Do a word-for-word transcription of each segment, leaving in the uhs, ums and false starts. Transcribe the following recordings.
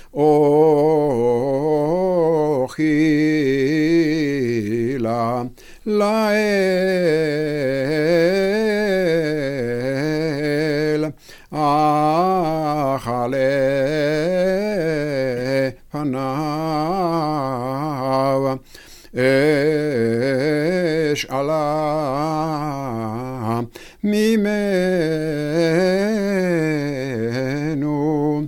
אוכילה לאל, אכלה פניו, אש עלה ממנו,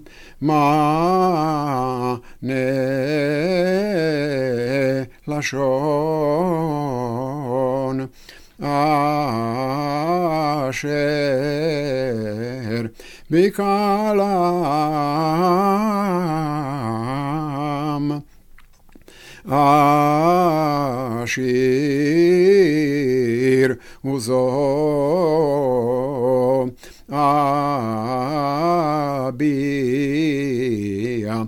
מענה לשון, אשר בקלם, השיר וזו אביע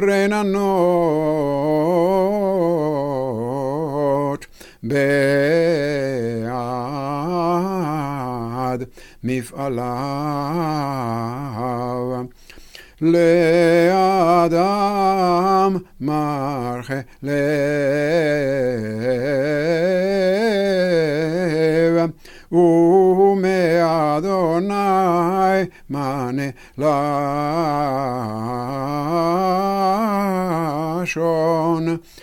רננות בעד מפעליו. לאדם מרחה לב, ומאדוני מענה לשון.